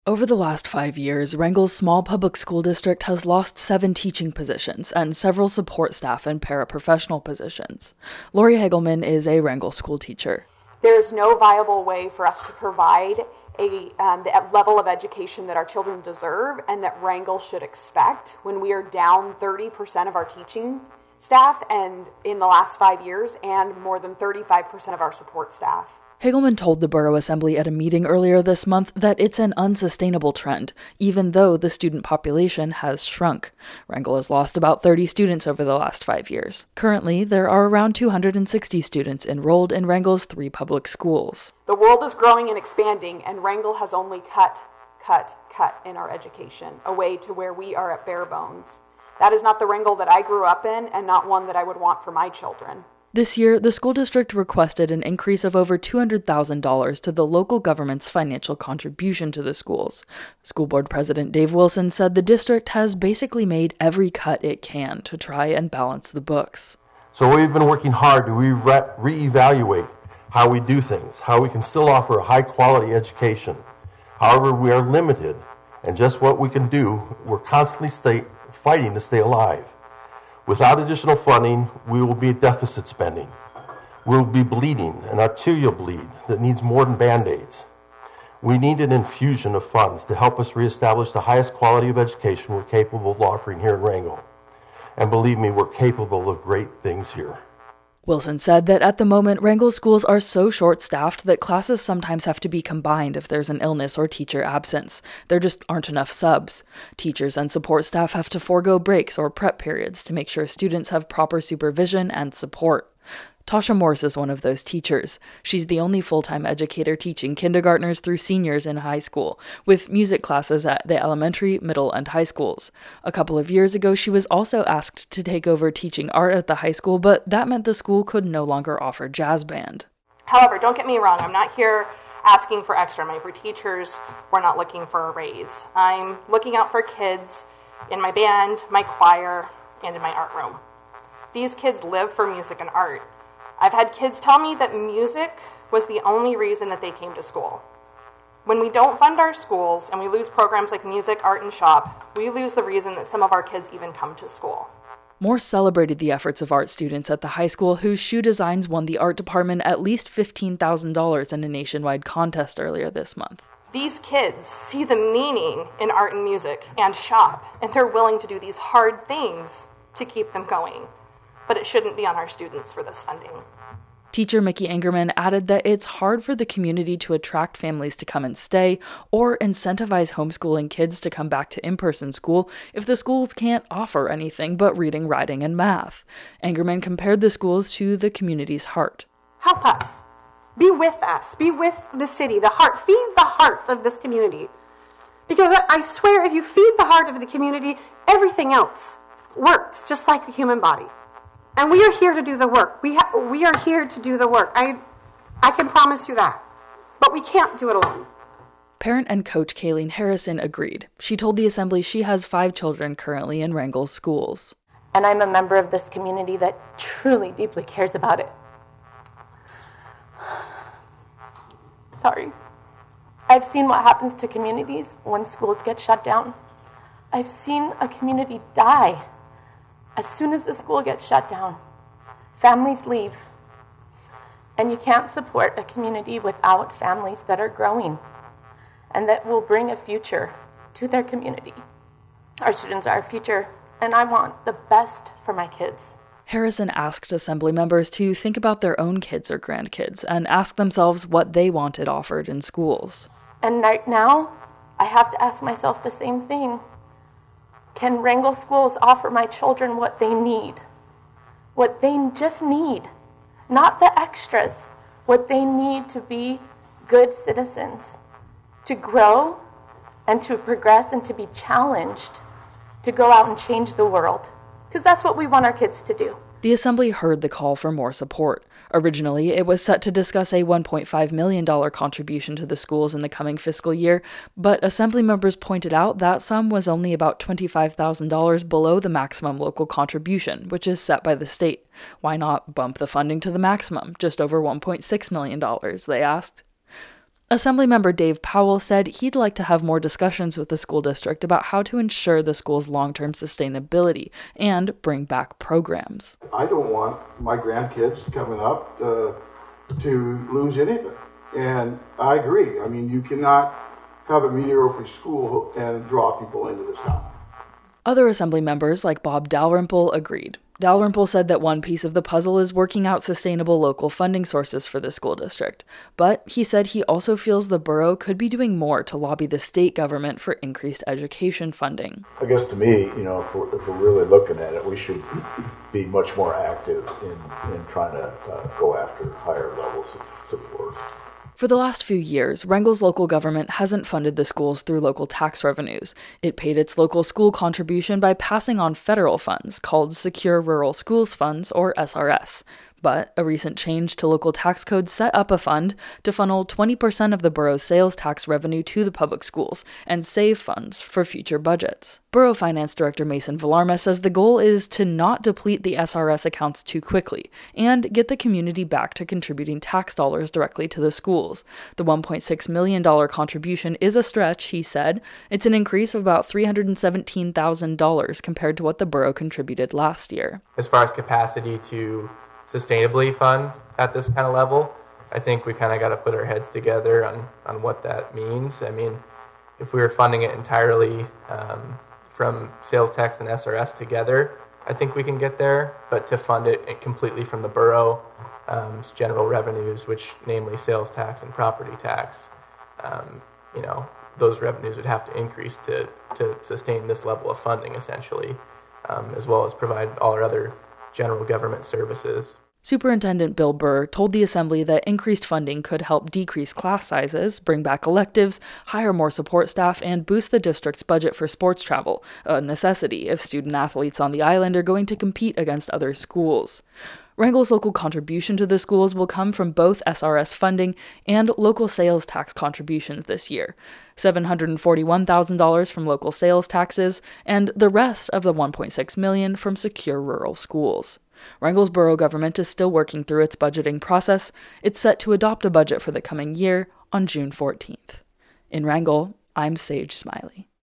Over the last 5 years, Wrangell's small public school district has lost 7 teaching positions and several support staff and paraprofessional positions. Lori Hagelman is a Wrangell school teacher. There's no viable way for us to provide the level of education that our children deserve and that Wrangell should expect when we are down 30% of our teaching staff and in the last 5 years and more than 35% of our support staff. Hagelman told the Borough Assembly at a meeting earlier this month that it's an unsustainable trend, even though the student population has shrunk. Wrangell has lost about 30 students over the last 5 years. Currently, there are around 260 students enrolled in Wrangell's 3 public schools. The world is growing and expanding, and Wrangell has only cut in our education, away to where we are at bare bones. That is not the Wrangell that I grew up in, and not one that I would want for my children. This year, the school district requested an increase of over $200,000 to the local government's financial contribution to the schools. School board president Dave Wilson said the district has basically made every cut it can to try and balance the books. So we've been working hard to reevaluate how we do things, how we can still offer a high-quality education. However, we are limited, and just what we can do, we're constantly fighting to stay alive. Without additional funding, we will be deficit spending. We will be bleeding, an arterial bleed that needs more than Band-Aids. We need an infusion of funds to help us reestablish the highest quality of education we're capable of offering here in Wrangell. And believe me, we're capable of great things here. Wilson said that at the moment, Wrangell schools are so short-staffed that classes sometimes have to be combined if there's an illness or teacher absence. There just aren't enough subs. Teachers and support staff have to forego breaks or prep periods to make sure students have proper supervision and support. Tasha Morse is one of those teachers. She's the only full-time educator teaching kindergartners through seniors in high school, with music classes at the elementary, middle, and high schools. A couple of years ago, she was also asked to take over teaching art at the high school, but that meant the school could no longer offer jazz band. However, don't get me wrong, I'm not here asking for extra money for teachers. We're not looking for a raise. I'm looking out for kids in my band, my choir, and in my art room. These kids live for music and art. I've had kids tell me that music was the only reason that they came to school. When we don't fund our schools and we lose programs like music, art, and shop, we lose the reason that some of our kids even come to school. Morse celebrated the efforts of art students at the high school whose shoe designs won the art department at least $15,000 in a nationwide contest earlier this month. These kids see the meaning in art and music and shop, and they're willing to do these hard things to keep them going. But it shouldn't be on our students for this funding. Teacher Mickey Angerman added that it's hard for the community to attract families to come and stay or incentivize homeschooling kids to come back to in-person school if the schools can't offer anything but reading, writing, and math. Angerman compared the schools to the community's heart. Help us. Be with us. Be with the city, the heart. Feed the heart of this community. Because I swear, if you feed the heart of the community, everything else works, just like the human body. And we are here to do the work. We are here to do the work. I can promise you that. But we can't do it alone. Parent and coach Kayleen Harrison agreed. She told the assembly she has 5 children currently in Wrangell schools. And I'm a member of this community that truly, deeply cares about it. Sorry. I've seen what happens to communities when schools get shut down. I've seen a community die as soon as the school gets shut down. Families leave. And you can't support a community without families that are growing and that will bring a future to their community. Our students are our future, and I want the best for my kids. Harrison asked assembly members to think about their own kids or grandkids and ask themselves what they wanted offered in schools. And right now, I have to ask myself the same thing. Can Wrangell schools offer my children what they need? What they just need, not the extras. What they need to be good citizens, to grow and to progress and to be challenged, to go out and change the world. Because that's what we want our kids to do. The assembly heard the call for more support. Originally, it was set to discuss a $1.5 million contribution to the schools in the coming fiscal year, but assembly members pointed out that sum was only about $25,000 below the maximum local contribution, which is set by the state. Why not bump the funding to the maximum, just over $1.6 million, they asked. Assemblymember Dave Powell said he'd like to have more discussions with the school district about how to ensure the school's long-term sustainability and bring back programs. I don't want my grandkids coming up to lose anything. And I agree. I mean, you cannot have a mediocre school and draw people into this town. Other Assembly members, like Bob Dalrymple, agreed. Dalrymple said that one piece of the puzzle is working out sustainable local funding sources for the school district. But he said he also feels the borough could be doing more to lobby the state government for increased education funding. I guess to me, if we're really looking at it, we should be much more active in trying to go after higher levels of support. For the last few years, Wrangell's local government hasn't funded the schools through local tax revenues. It paid its local school contribution by passing on federal funds called Secure Rural Schools Funds, or SRS. But a recent change to local tax code set up a fund to funnel 20% of the borough's sales tax revenue to the public schools and save funds for future budgets. Borough Finance Director Mason Villarma says the goal is to not deplete the SRS accounts too quickly and get the community back to contributing tax dollars directly to the schools. The $1.6 million contribution is a stretch, he said. It's an increase of about $317,000 compared to what the borough contributed last year. As far as capacity to sustainably fund at this kind of level, I think we kind of got to put our heads together on what that means. I mean, if we were funding it entirely from sales tax and SRS together, I think we can get there. But to fund it completely from the borough's general revenues, which namely sales tax and property tax, those revenues would have to increase to sustain this level of funding, essentially, as well as provide all our other general government services. Superintendent Bill Burr told the Assembly that increased funding could help decrease class sizes, bring back electives, hire more support staff, and boost the district's budget for sports travel, a necessity if student-athletes on the island are going to compete against other schools. Wrangell's local contribution to the schools will come from both SRS funding and local sales tax contributions this year, $741,000 from local sales taxes, and the rest of the $1.6 million from Secure Rural Schools. Wrangell's borough government is still working through its budgeting process. It's set to adopt a budget for the coming year on June 14th. In Wrangell, I'm Sage Smiley.